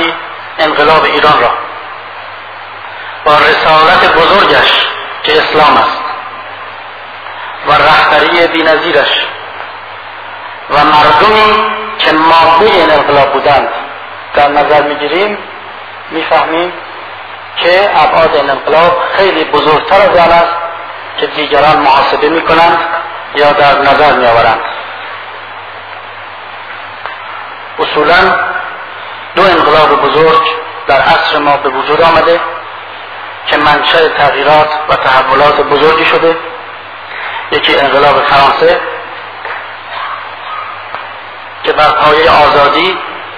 وقتی انقلاب ایران را با رسالت بزرگش که اسلام است و رهبری بی‌نظیرش و مردمی که ماده این انقلاب بودند در نظر میگیریم، میفهمیم که ابعاد این انقلاب خیلی بزرگتر از آن است که دیگران محاسبه میکنند یا در نظر میآورند. اصولا دو انقلاب بزرگ در عصر ما به وجود آمده که منشأ تغییرات و تحولات بزرگی شده. یکی انقلاب فرانسه که بر پایه آزادی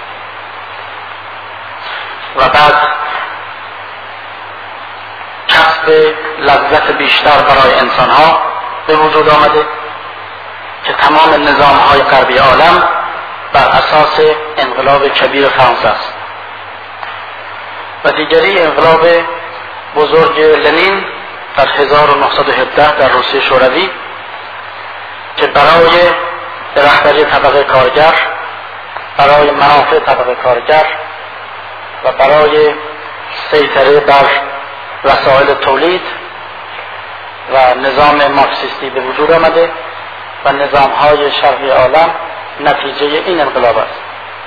و بعد کسب لذت بیشتر برای انسانها به وجود آمده که تمام نظامهای غربی عالم بر اساس انقلاب کبیر فرانسه است. و دیگری انقلاب بزرگ لنین در 1917 در روسیه شوروی که برای رهبری طبقه کارگر، برای منافع طبقه کارگر و برای سیطره بر وسایل تولید و نظام مارکسیستی به وجود آمده و نظامهای شرقی عالم نتیجه این انقلاب است.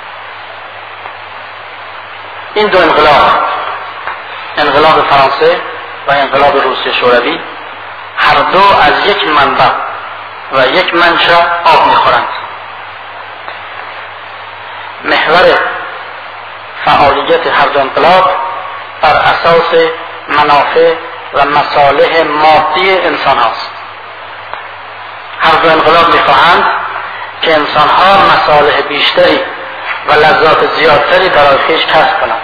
این دو انقلاب فرانسه و انقلاب روسیه شوروی، هر دو از یک منبع و یک منشأ آب میخورند. محور فعالیت هر دو انقلاب بر اساس منافع و مصالح مادی انسان هاست. هر دو انقلاب میخواهند که انسان ها مصالح بیشتری و لذات زیادتری برای خویش کسب کنند،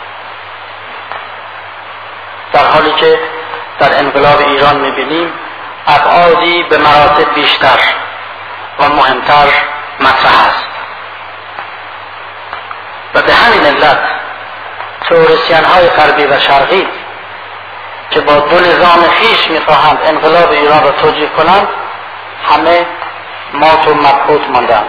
در حالی که در انقلاب ایران میبینیم ابعادی به مراتب بیشتر و مهمتر مطرح است. و به همین علت تئوریسین های غربی و شرقی که با دو نظام خویش میخواهند انقلاب ایران را توجیه کنند، همه مات و مبهوت ماندند.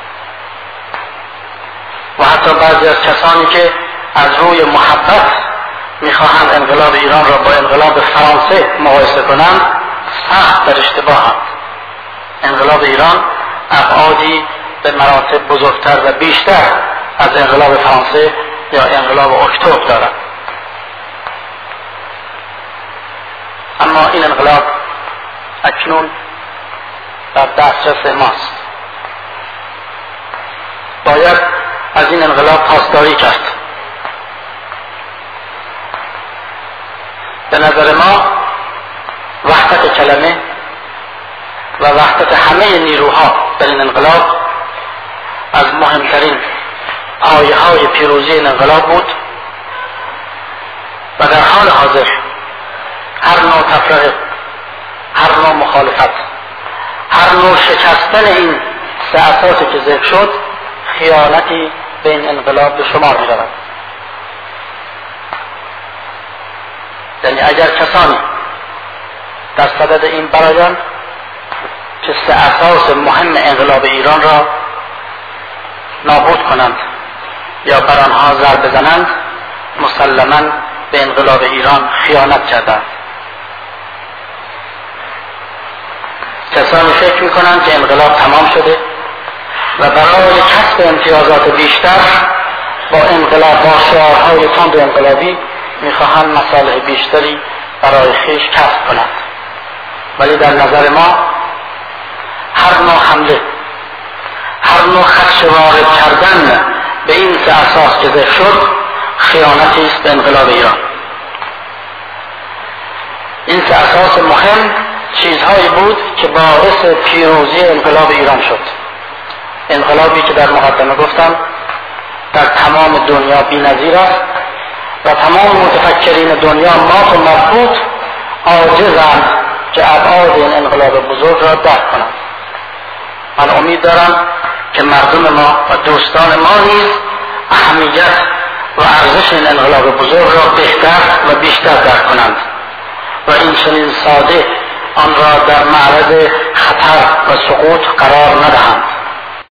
و حتی بعضی از کسانی که از روی محبت میخواهند انقلاب ایران را با انقلاب فرانسه مقایسه کنند، سخت در اشتباهند. انقلاب ایران ابعادی به مراتب بزرگتر و بیشتر از انقلاب فرانسه یا انقلاب اکتبر دارد. اما این انقلاب اکنون در دسترس ماست. باید از این انقلاب پاسداری کرد. به نظر ما وحدت کلمه و وحدت همه نیروها در این انقلاب از مهمترین پایه های پیروزی این انقلاب بود و در حال حاضر هر نوع تفرقه، هر نوع مخالفت، هر نوع شکستن این سه اساسی که ذکر شد خیانتی به این انقلاب به شمار می رود. یعنی اگر کسانی در صدد این برآیند که سه اساس مهم انقلاب ایران را نابود کنند یا بر آنها ضربه بزنند، مسلماً به انقلاب ایران خیانت کردند. کسانی فکر میکنند که انقلاب تمام شده و برای کسب امتیازات بیشتر با انقلاب با شعارهای تند انقلابی میخواهند مصالح بیشتری برای خویش کسب کنند. ولی در نظر ما هر نوع حمله، هر نوع خدشه وارد کردن به این سه اساس که ذکر شد خیانتی است به انقلاب ایران. این سه اساس مهم چیزهایی بود که باعث پیروزی انقلاب ایران شد. انقلابی که در مقدمه گفتم در تمام دنیا بی‌نظیر است و تمام متفکرین دنیا مات و مبهوت عاجزند که ابعاد این انقلاب بزرگ را درک کنند. من امید دارم که مردم ما و دوستان ما نیز اهمیت و ارزش این انقلاب بزرگ را بهتر و بیشتر درک کنند و این چنین ساده آن را در معرض خطر و سقوط قرار ندهند.